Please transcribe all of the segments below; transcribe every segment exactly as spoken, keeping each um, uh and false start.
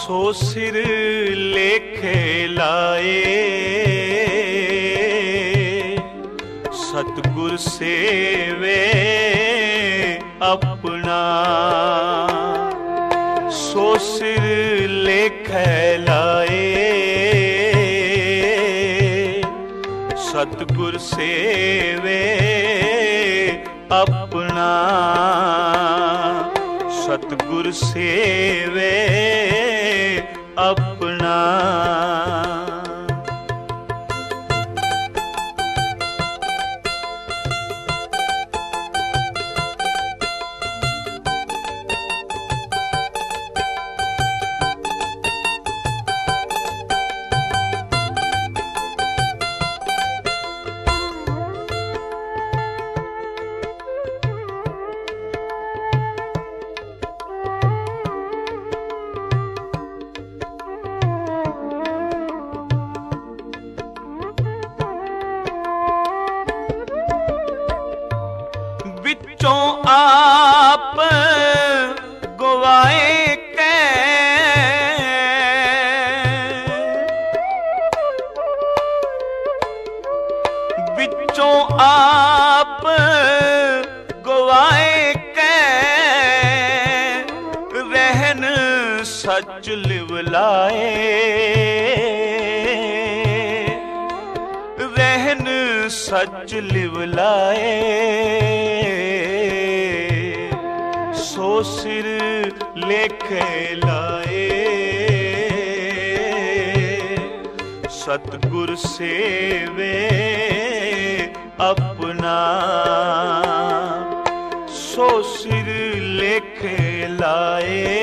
सो सिर लेखे लाए, सतगुर सेवे अपना। सो सिर लेखे लाए, सतगुर सेवे अपना। सतगुर सेवे अपना। विचों आप गवाए कै, विचों आप गवाए कै, रहन सच लिवलाए। रहन सच लिवलाए, सो सिर लेखे लाए। सतगुर सेवे अपना। सो सिर लेखे लाए,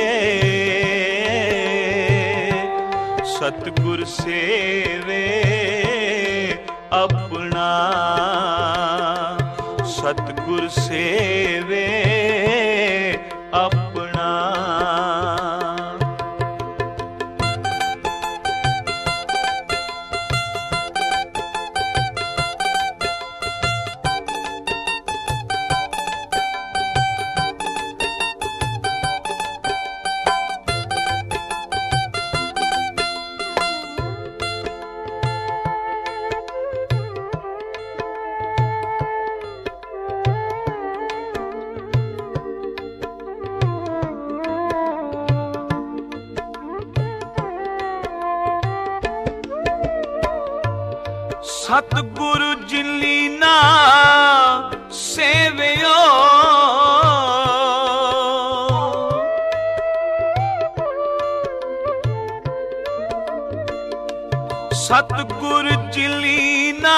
सतगुर सेवे अपना। सतगुर सेवे अपना। सतगुरु जिलीना सेवियो, सतगुरु जिलीना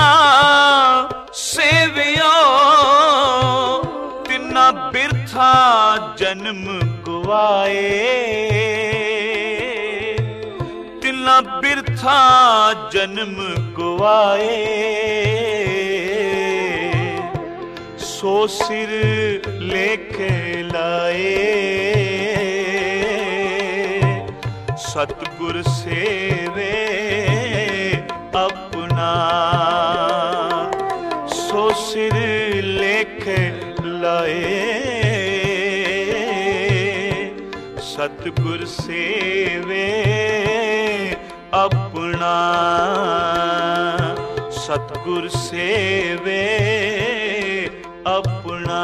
सेवियो। तिना बिरथा जन्म गवाए, तिना बिरथा जन्म गवाए। सो सिर लेखे लाए, सतगुर सेवे अपना। सो सिर लेखे लाए, सतगुर सेवे अपना। सतगुर सेवे अपना।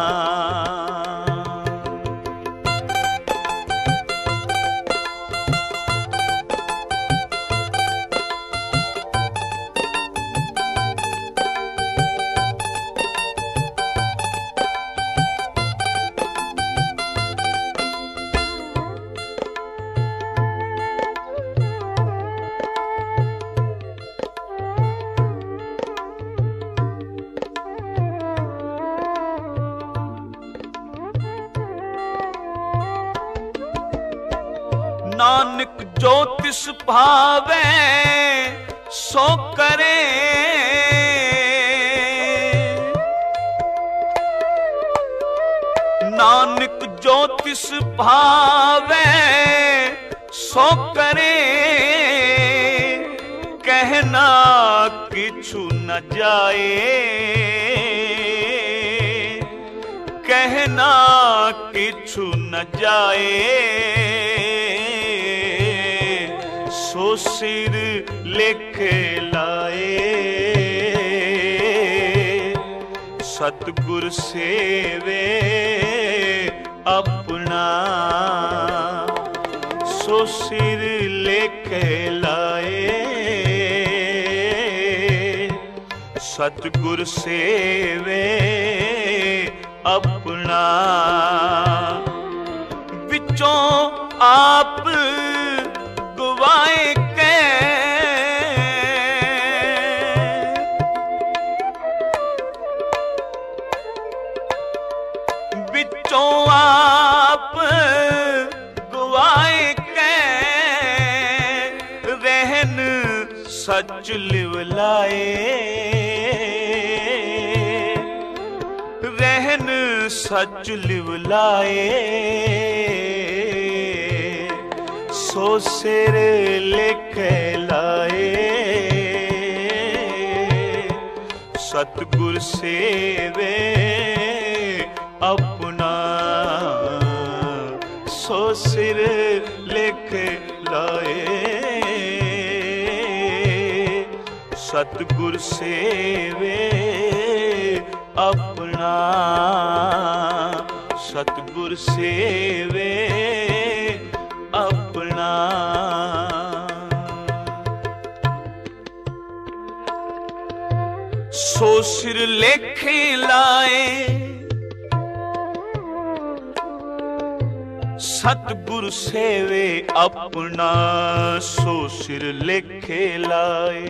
नानक जो तिस भावे सो करे, नानक जो तिस भावे सो करे। कहना किछु न जाए, कहना किछु न जाए। सिर लेखे लाए। सतगुर सेवे अपना सो सिर लेखे लाए। सतगुर सेवे अपना विचों आप गवाए कै। विचों आप गवाए कै रहन सच लिवलाए। रहन सच लिवलाए सो सिर लेखे लाए। सतगुर सेवे अपना सो सिर लेखे लाए। सतगुर सेवे अपना सतगुर सेवे अपना। सो सिर लेखे लाए। सतगुर सेवे अपना सो सिर लेखे लाए।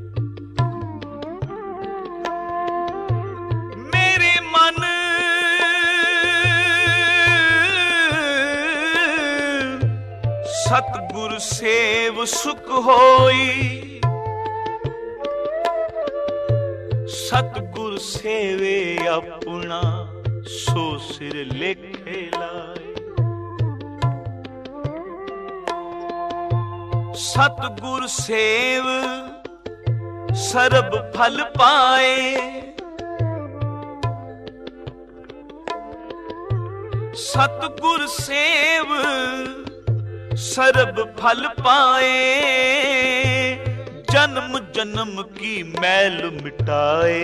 मेरे मन सतगुर सेव सुख होई। सतगुर सेवे अपना सो सिर लेखे लाए। सतगुर सेव सरब फल पाए। सतगुर सेव सरब फल पाए। जन्म जन्म की मैल मिटाए।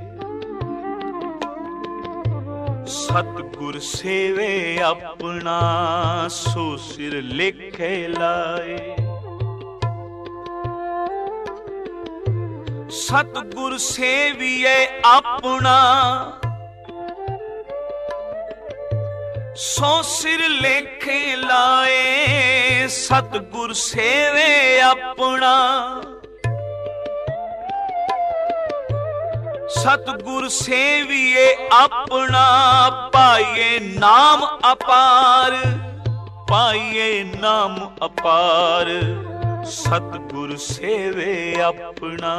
सतगुर सेवे अपना सो सिर लेखे लाए। सतगुर सेविए अपना सो सिर लेखे लाए। सतगुर सेवे अपना सतगुर सेविए अपना पाइए नाम अपार। पाइए नाम अपार सतगुर सेवे अपना।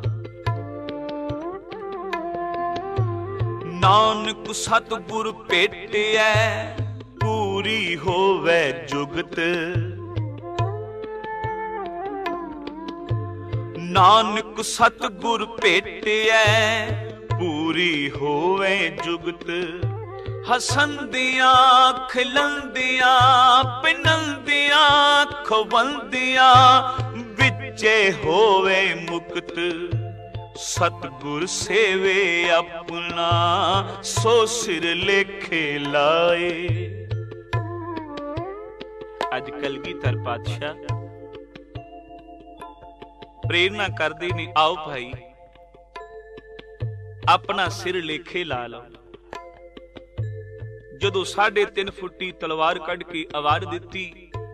नानक सतगुर भेटिया पूरी होवे जुगत। नानक सतगुर भेटिया पूरी होवे जुगत। हसंदियां खिलंदियां पिनंदियां खवंदियां विचे होवे मुक्त। सतगुर सेवे अपना सो सिर लेखे लाए। अज कलगीधर पातशाह प्रेरणा करदे ने, आओ भाई अपना सिर लेखे ला लो। जदों साढ़े तीन फुटी तलवार कढ़ के आवार दिती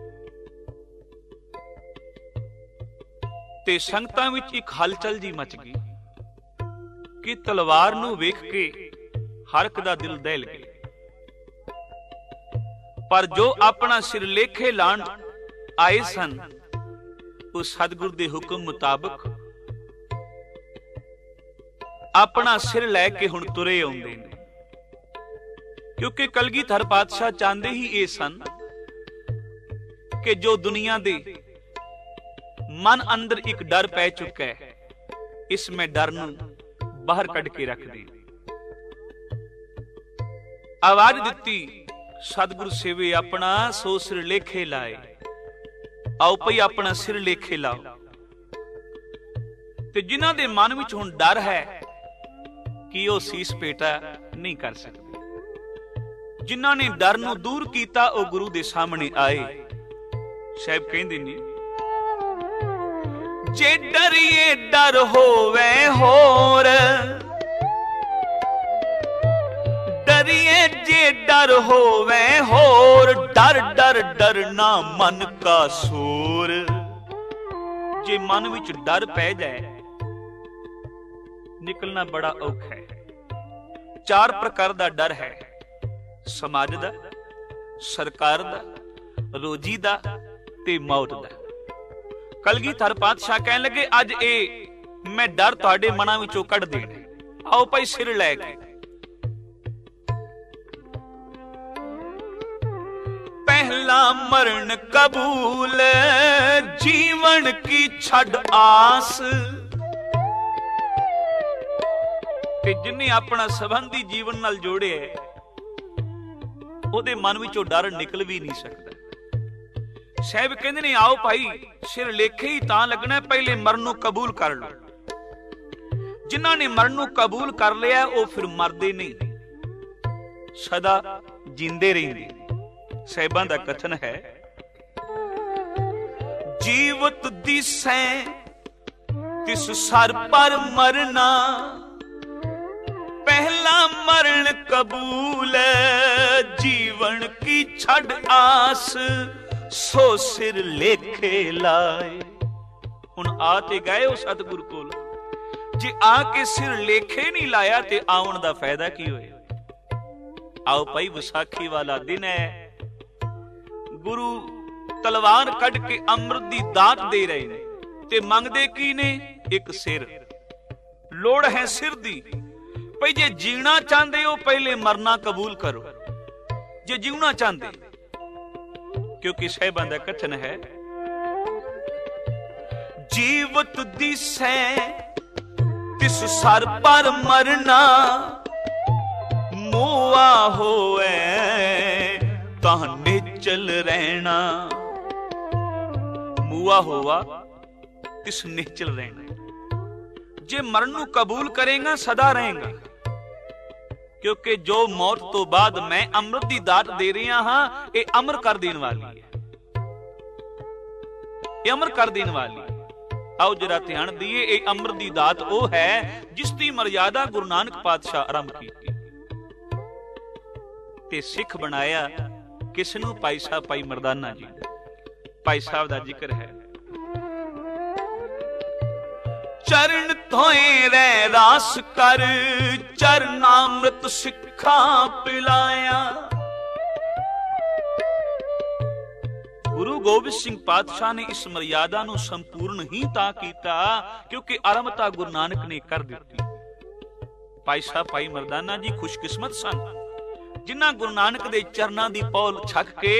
ते संगतां विच एक हलचल जी मच गई कि तलवार नूं वेख के हर एक दा दिल दहल गया। पर जो अपना सिर लेखे लाण आए सन उस सतगुर दे हुक्म मुताबिक अपना सिर लैके हुण तुरे आउंदे ने। क्योंकि कलगीधर पातशाह चाहते ही ये सन कि जो दुनिया दे मन अंदर एक डर पै चुका है, इसमें डर नूं बाहर कढ़ के रख दे। आवाज दिती सतगुर सेवे अपना सो सिर लेखे लाए। आओ भई अपना सिर लेखे लाओ। ते जिन्हां दे मन विच हुण डर है कि वो सीस पेटा नहीं कर सकते, जिन्हां ने डर नूं दूर कीता वो गुरु दे सामने आए। साहिब कहंदे ने जे डरिए डर होवे होर, डरिए जे डर होवे होर, डर डर डरना मन का सूर। जे मन विच डर पै जाए निकलना बड़ा औखा है। चार प्रकार दा डर है, समाज दा, सरकार दा, रोजी दा ते मौत दा। कलगीधर पातशाह कहन लगे अज ए मैं डर तुहाडे मनां विचों कढ देना। आओ भाई सिर लैके पहला मरण कबूल, जीवन की छड़ आस। कि जिन्हें अपना संबंधी जीवन नाल जोड़े ओदे मन विचों डर निकल भी नहीं सकता। साहिब कहंदे ने आओ भाई सिर लेखे ही तां लगना, पहले मरण नूं कबूल कर लो। जिन्हां ने मरण नूं कबूल कर लिया वो फिर मरदे नहीं, सदा जींदे रहिंदे। साहिबां दा कथन है जीवत दिसै तिस सर पर मरना, पहला मरण कबूल जीवन की छड़ आस। सो सिर लेखे लाए। हुण आते गए हो सतगुरु कोल, जे आके सिर लेखे नहीं लाया ते आउण दा फायदा की होया। आओ भाई विसाखी वाला दिन है, गुरु तलवार कढ़ के अमृत दी दात दे रहे ने ते मंगदे की ने? एक सिर। लोड़ है सिर दी। भाई जे जीना चाहते हो पहले मरना कबूल करो, जे जीना चाहते। क्योंकि साहिबां दा कथन है जीवत दिसै तिस सर पर मरना, मुआ होए तां निचल रहना। मुआ होवा तिस निचल रहना। जे मरण नूं कबूल करेगा सदा रहेगा, क्योंकि जो मौत तो बाद मैं अमृत दी दात दे रहा हां ये अमर कर देने वाली है, ये अमर कर देने वाली। आओ जरा ध्यान दिए, ये अमृत दी दात वो है जिसकी मर्यादा गुरु नानक पातशाह आरंभ की ते सिख बनाया किसनू? भाई साहब भाई मरदाना जी। भाई साहब दा जिक्र है चरण धोए रे रास कर, चरनामृत सिखा पिलाया। गुरु गोबिंद सिंह पातशाह ने इस मर्यादा नूं संपूर्ण ही तां कीता क्योंकि आरंभता गुरु नानक ने कर दी। भाई साहब भाई मरदाना जी खुशकिस्मत सन जिन्हां गुरु नानक दे चरनां दी पौल छक के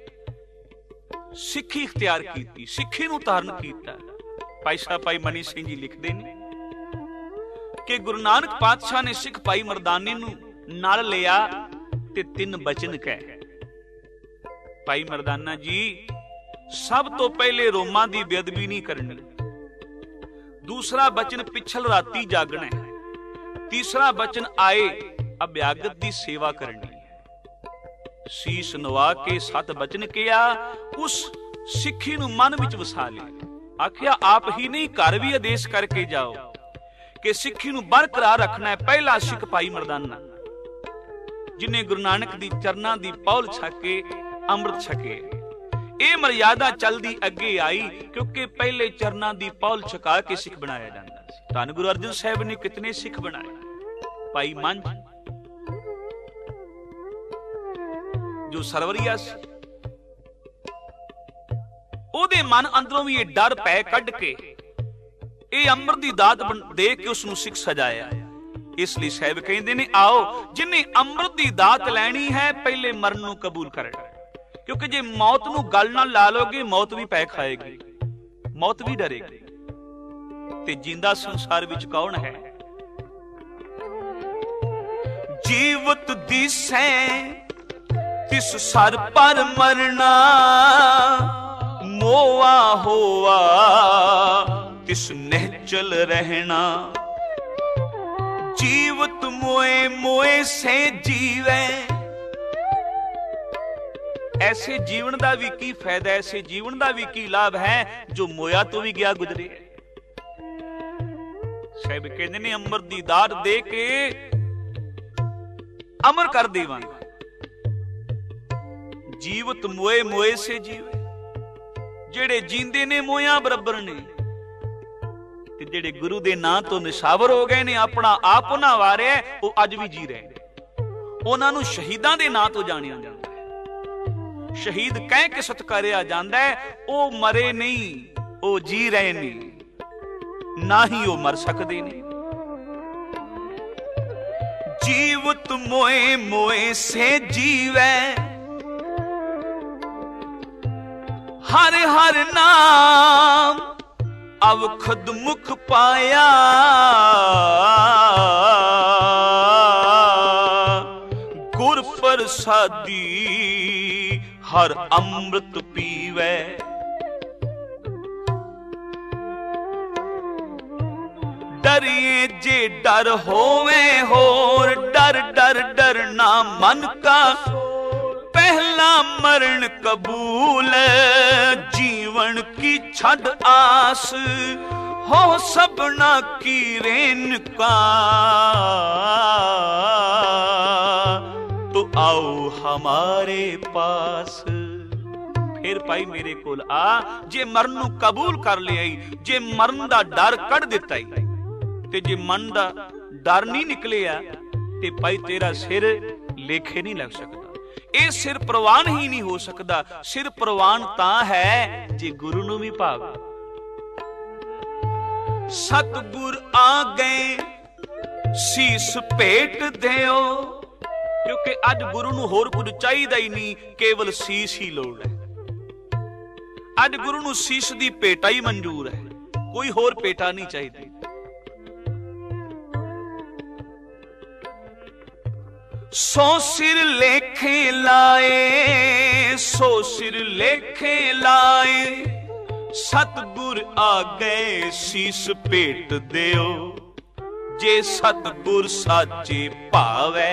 सिੱਖੀ इख्तियार की, सिੱਖੀ नूं धारण कीता। भाई साहब भाई मनी सिंह जी लिखते हैं कि गुरु नानक पातशाह ने सिख भाई मरदाने नूं नाल लिया ते तीन बचन कहे। भाई मरदाना जी सब तो पहले रोमां दी बेअदबी नहीं करनी, दूसरा बचन पिछल राती जागना है, तीसरा बचन आए अभ्यागत दी सेवा करनी है। शीश नवा के सत बचन किया, उस सिੱਖੀ नूं मन विच वसा लिया। आखिया आप ही नहीं घर भी आदेश करके जाओ कि सिੱਖੀ नूं बरकरार रखना है। पहला सिख भाई मरदाना जिन्हें गुरु नानक दी चरना दी पौल छके अमृत छके। ये मर्यादा चलदी अगे आई क्योंकि पहले चरना दी पौल छका के सिख बनाया जाता है। धन गुरु अर्जन साहब ने कितने सिख बनाए। भाई मंझ जो सरवरिया सी ओदे मन अंदरों भी ये डर पै कढ़ के ये अमृत दी दात दे के उसनूं सिख सजाया। इसलिए साहिब कहते ने आओ जिन्हें अमृत दी दात लैनी है पहले मरण नूं कबूल करना, क्योंकि जे मौत नूं गल नाल ला लोगे मौत भी पै खाएगी, मौत भी डरेगी। ते जिंदा संसार विच कौन है? जीवत दिसै तिस सर पर मरना, मोआ होवा तिस निहचल रहना। जीवत मोए मोए से जीवे। ऐसे जीवन का भी की फायदा, ऐसे जीवन का भी की लाभ है जो मोया तो भी गया गुजरे। साहिब कहते ने अमर दी दात दे के अमर कर देवांगा। जीवत मोए मोए से जीवे। जेड़े जींदे ने मोया बराबर ने, ते जेड़े गुरु दे नां तो निशावर हो गए ने, अपना आप ना वारिया, वो अज भी जी रहे ने। उन्हां नूं शहीदां दे नां तो जानिया जांदा है। शहीद कह के सत्कारिया जांदा है। वो मरे नहीं, वो जी रहे ने, ना ही वो मर सकते ने। जीवत मोए मोए से जीवै, हर हर नाम अवखद मुख पाया। गुर प्रसादी हर अमृत पीवै। डरिए जे डर होवे होर, डर डर डरना मन का। पहला मरण कबूल, जीवन की छड़ आस। हो सबना की रेन का, तो आओ हमारे पास। फिर भाई मेरे कोल आ। जे मरण नूं कबूल कर लिया, जे मरण दा डर कढ़ दिता, ते जे मन दा डर नहीं निकलिया, ते भाई तेरा सिर लेखे नहीं लग सकता। ਇਹ सिर प्रवान ही नहीं हो सकता। सिर प्रवान तां है जे गुरु नूं भी भाव। सतगुर आ गए सीस भेट देओ। क्योंकि अज गुरु नूं होर कुछ चाहिदा ही नहीं, केवल सीस ही लोड़ है। अज गुरु नूं सीस दी भेटा ही मंजूर है, कोई होर भेटा नहीं चाहिदी। सो सिर लेखे लाए, सो सिर लेखे लाए। सतगुर आ गए सीस भेट देओ। जे सतगुर साचे भावै,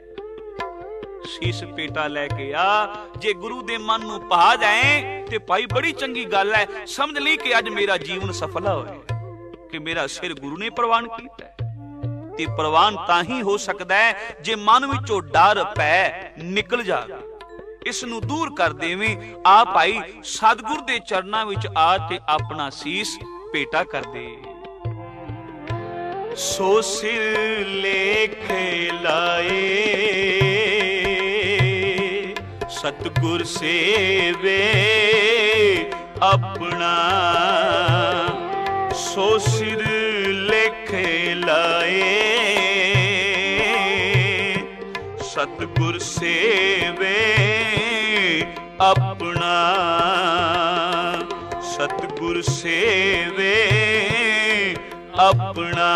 सीस भेटा लैके आ। जे गुरु दे मन नूं पा जाए ते भाई बड़ी चंगी गल है। समझ ली कि अज मेरा जीवन सफल होया कि मेरा सिर गुरु ने प्रवान कीता है। ते प्रवान तां ही हो सकता है जे मन विचों डर पै निकल जाए, इस नूं दूर कर देवें। आ भाई सतगुर दे चरनां विच आ ते अपना सीस भेटा कर दे। सो सिर लेखे लाए, सतगुर सेवे अपना। सो सिर लेखे लाए, सतगुर सेवे अपना। सतगुर सेवे अपना।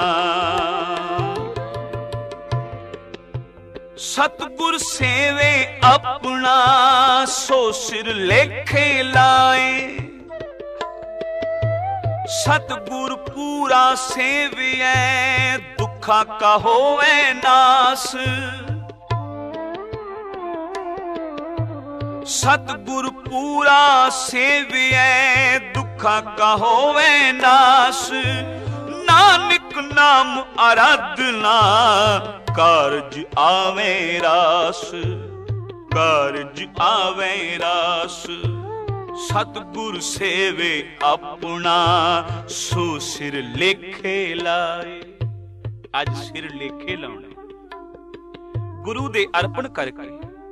सतगुर सेवे अपना, सो सिर लेखे लाए। सतगुर पूरा सेवियै, दुखा का होवे नास। सतगुर पूरा सेवियै, दुखा का होवे नास। नानक नाम आराधना, कारज आवे रास। कारज आवे रास। सतगुर सेवे अपना, सो सिर लेखे लाए। अज सिर लेखे लाउणे गुरु दे अर्पण करके।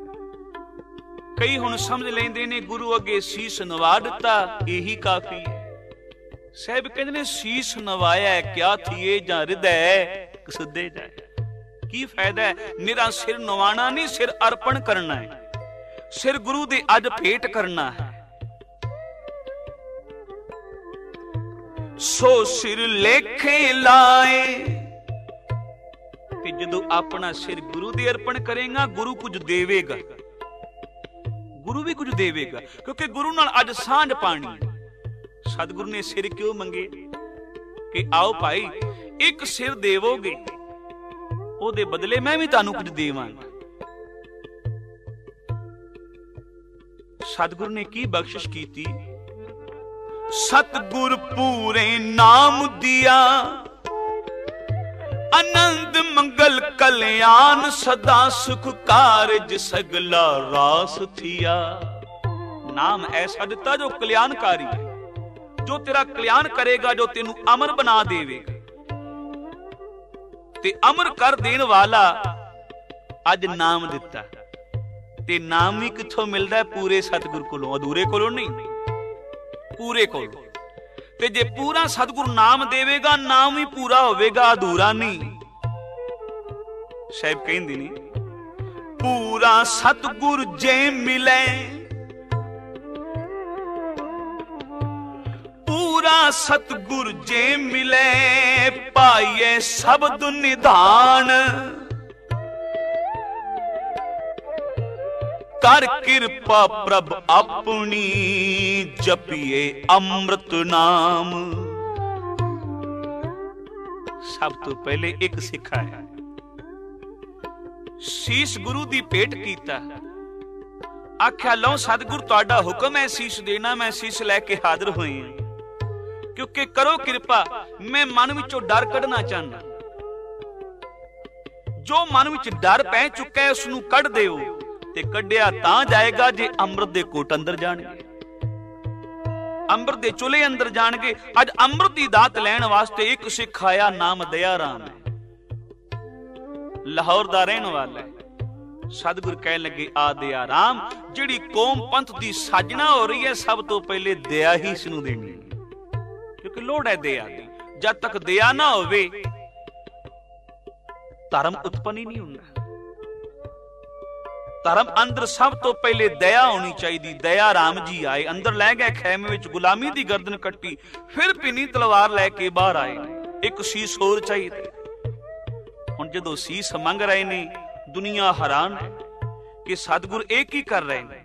कई हुण समझ लेंदे ने गुरु अगे सीस नवा दिता, यही काफी है। साहिब कहंदे ने सीस नवाया क्या थिए जां हृदय कसुदे जाए। की फायदा है? निरा सिर नवाना नहीं, सिर अर्पण करना है। सिर गुरु दे अज भेंट करना है। सो सिर लेखे लाए। ते जदों अपना सिर गुरु दे अर्पण करेगा, गुरु कुछ देवेगा। गुरु भी कुछ देवेगा, क्योंकि गुरु नाल अज सांझ पानी। सतगुरु ने सिर क्यों मंगे कि आओ भाई एक सिर देवोगे, ਉਹਦੇ बदले मैं भी ਤੁਹਾਨੂੰ कुछ देवांगा। सतगुरु ने की बख्शिश की थी, सतगुर पूरे नाम दिया, आनंद मंगल कल्याण सदा सुख कारज सगला रास थिया। नाम ऐसा दिता जो कल्याणकारी है, जो तेरा कल्याण करेगा, जो तेनू अमर बना देवेगा। ते अमर कर देने वाला अज नाम दिता। ते नाम भी किथों मिलता है? पूरे सतगुर कोलों, अधूरे कोलों नहीं, पूरे कोलों। ते जे पूरा सतगुर नाम देवेगा, नाम ही पूरा होवेगा, अधूरा नहीं। साहिब कहंदे ने, पूरा सतगुर जे मिले, पूरा सतगुर जे मिले, पाइए शब्द निधान। कर कृपा प्रभ अपनी, जपिए अमृत नाम। सब तो पहले एक सिखा है, शीश गुरु दी भेंट कीता। आख्या लो सतगुर तुहाडा हुक्म है शीश देना, मैं शीश लैके हाजिर होई हां, क्योंकि करो कृपा, मैं मन विचों डर कढ़ना चाहना। जो मन विच डर पै चुका है उसनू कढ़ देओ, ते कढ़िया तां जाएगा जे अमृत दे कोट अंदर जाणगे, अमृत दे चुले अंदर जाणगे। अज अमृत दी दात लैण वास्ते एक सिख आया, नाम दया राम है, लाहौर दा रहण वाला है। सतगुर कहण लगे, आ दया राम, जिहड़ी कौम पंथ दी साजना हो रही है, सब तो पहले दया ही इसनू देनी, क्योंकि लोड़ है दया दी। जब तक दया ना होवे धर्म उत्पन्न ही नहीं होना। धर्म अंदर सब तो पहले दया होनी चाहिए। दया राम जी आए, अंदर लै गए खैमे विच, गुलामी दी गर्दन कट्टी, फिर पिनी तलवार लैके बाहर आए। एक शीश होर चाहिए। हुण जदों शीश मंग रहे ने, दुनिया हैरान है कि सतगुर एक ही कर रहे हैं।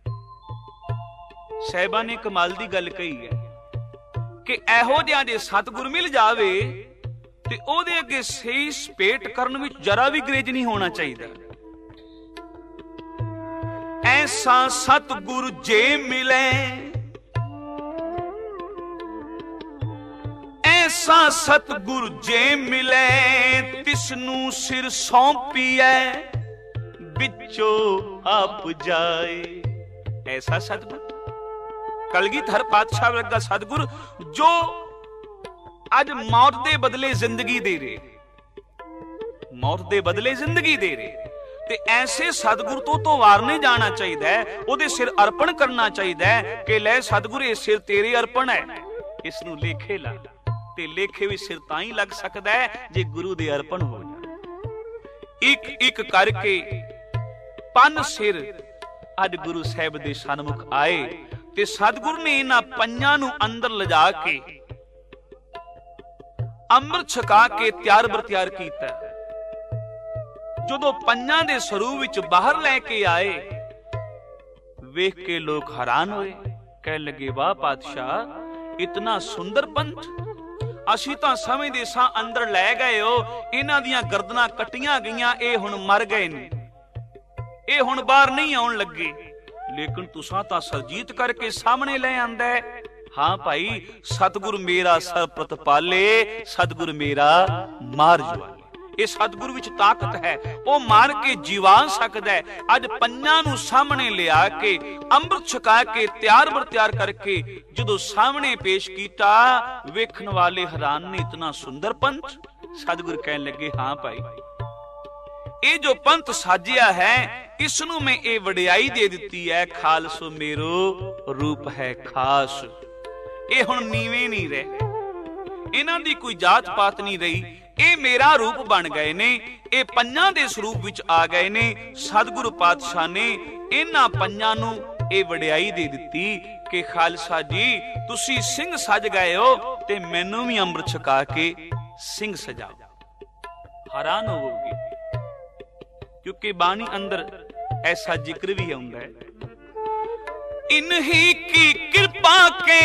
साहिबा ने कमाल दी गल कही है कि एहो जिहा जे सतगुर मिल जावे ते ओहदे अगे शीश भेंट करन विच जरा भी ग्रेज नहीं होना चाहिए। ऐसा सतगुर जे मिले, ऐसा सतगुर जे मिले, तिसनू सिर सौंपिए, बिचो आप जाए। ऐसा सतगुर, कलगीधर पातशाह वर्गा सतगुर, जो अज मौत दे बदले जिंदगी दे रहे, मौत दे बदले जिंदगी दे रहे। ते ऐसे सतगुर तो तो वार नहीं जाना चाहिए, ओदे सिर अर्पण करना चाहिए कि ले सतगुर ये सिर तेरे अर्पण है, इसनू लेखे ला। ते लेखे भी सिर तां ही लग सकता है जे गुरु दे अर्पण हो जाए। एक एक करके पन सिर अज गुरु साहिब दे सन्मुख आए, ते सतगुर ने इन्हां पंजां नू अंदर लिजा के अमृत छका के त्यार बर त्यार कीता। जदों पंजां दे स्वरूप विच बाहर लैके आए, वेख के लोग हैरान होए, कह लगे वाह पातशाह, इतना सुंदर पंथ, असीं तां समझदे सां अंदर लै गए हो, इन्हां दियां गर्दनां कट्टियां गईयां, ये हुण मर गए ने, ये हुण बाहर नहीं आउण लगे, लेकिन तुसां तां सरजीत करके सामने ले आंदा है। हाँ भाई, सतगुर मेरा सर प्रतपाले, सतगुर मेरा मार ज्वाले। ये सतगुर विच ताकत है, वो मार के जीवा सकदा है। अज पंजां नू सामने लिया के अमृत छका के त्यार बर त्यार करके जदों सामने पेश कीता, वेखण वाले हैरान ने, इतना सुंदर पंथ। सतगुर कहन लगे, हाँ भाई, ये जो पंथ साजिया है, इसनू मैं ये वडियाई दे दिती है, खालसो मेरो रूप है खास। ये हुण नीवे नहीं रहे, इन्हां दी कोई जात पात नहीं रही, ये मेरा रूप बन गए ने, ये पंजां दे स्वरूप विच आ गए ने। सतगुरु पातशाह ने इन्हां पंजां नू ये वडियाई दे दिती कि खालसा जी, तुसी सिंह सज गए हो, ते मैनू भी अमृत छका के सिंह सजाओ। हैरान होवोगे, क्योंकि बाणी अंदर ऐसा जिक्र भी आउंदा है इन्हीं की कृपा के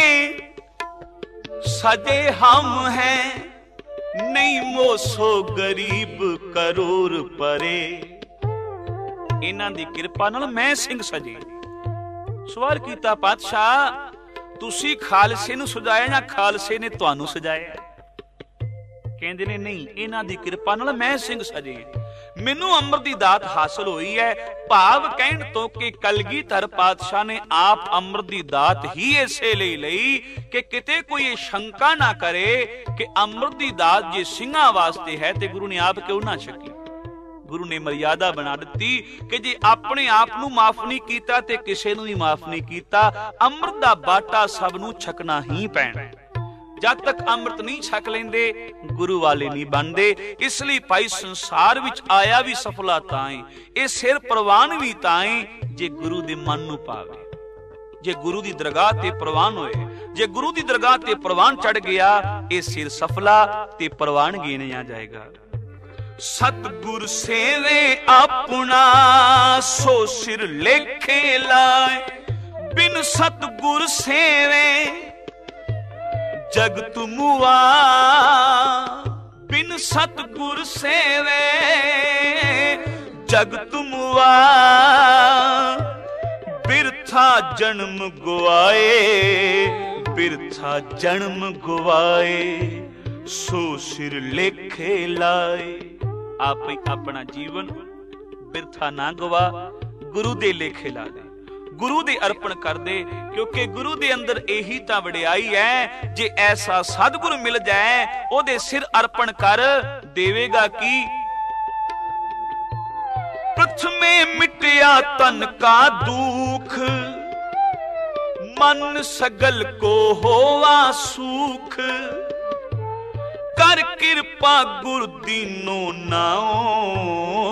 सजे हम हैं, नहीं मोसो गरीब करोड़ परे। इन्हां दी कृपा नाल मैं सिंह सजे। सवाल कीता पातशाह तुसी खालसे नूं सजाया ना खालसे ने तुहानूं सजाया? कहंदे ने नहीं, इन्हां दी कृपा नाल मैं सिंह सजे। मैनू अमृत दी दात हासिल हुई है। भाव कहण तो कि कलगीधर पातशाह ने आप अमृत दी दात ही इसे लई लई कि किते कोई ये शंका ना करे कि अमृत दी दात जे ਸਿੰਘਾਂ वास्ते है ते गुरु ने आप क्यों ना छकी। गुरु ने मर्यादा बना दी कि जे अपने आप नूं माफ नहीं कीता ते किसे नूं भी माफ नहीं कीता। अमृत दा बाटा सब नूं छकना ही पैना। जब तक अमृत नहीं छक लेंदे गुरु वाले नहीं बनते। इसलिए भाई संसार विच आया भी सफला ताए, ये सिर प्रवान भी ताए जे गुरु दे मन नूं पावे। जे गुरु दी दरगाह ते प्रवान होए, जे गुरु दी दरगाह ते प्रवान चढ़ गया, ये सिर सफला ते प्रवान गिनया जाएगा। सतगुर सेवे अपना सो सिर लेखे लाए, बिन सतगुर सेवे जगत मुआ। बिन सतगुर सेवे जगत मुआ, बिरथा जन्म गुआए, बिरथा जन्म गुआए, सो सिर लेखे लाए। आप ही अपना जीवन बिरथा ना गवा, गुरु दे लेखे ला दे, गुरु दे अर्पण कर दे। क्योंकि गुरु दे अंदर यही तां वडियाई है। जे ऐसा सतगुरु मिल जाए ओदे सिर अर्पण कर, देवेगा की प्रथमे मिटया तन का दुख, मन सगल को होवा सुख। कर कृपा गुरु दीनो नाओ,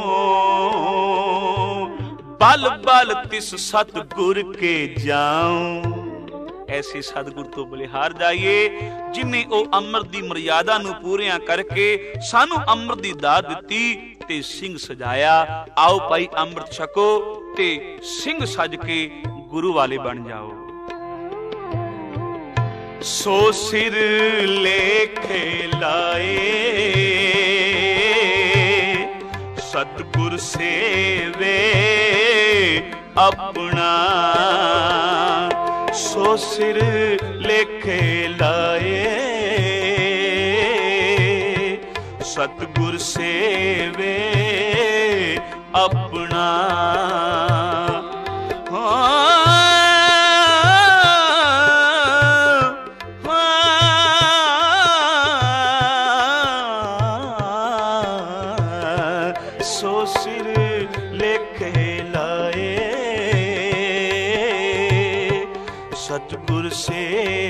बल बल तिस सतगुर के जाऊं। ऐसे सतगुर तो बलिहार जाइए जिन्हें ओ अमृत दी मर्यादा नूं पूरियां करके सानू अमृत दी दात दित्ती ते सिंह सजाया। आओ भाई अमृत छको ते सिंह सज के गुरु वाले बन जाओ। सो सिर लेखे लाए, सतगुर सेवे अपना। सो सिर लेखे लाए, सतगुर सेवे अपना। सो सिर लेखे लाए, सतगुर से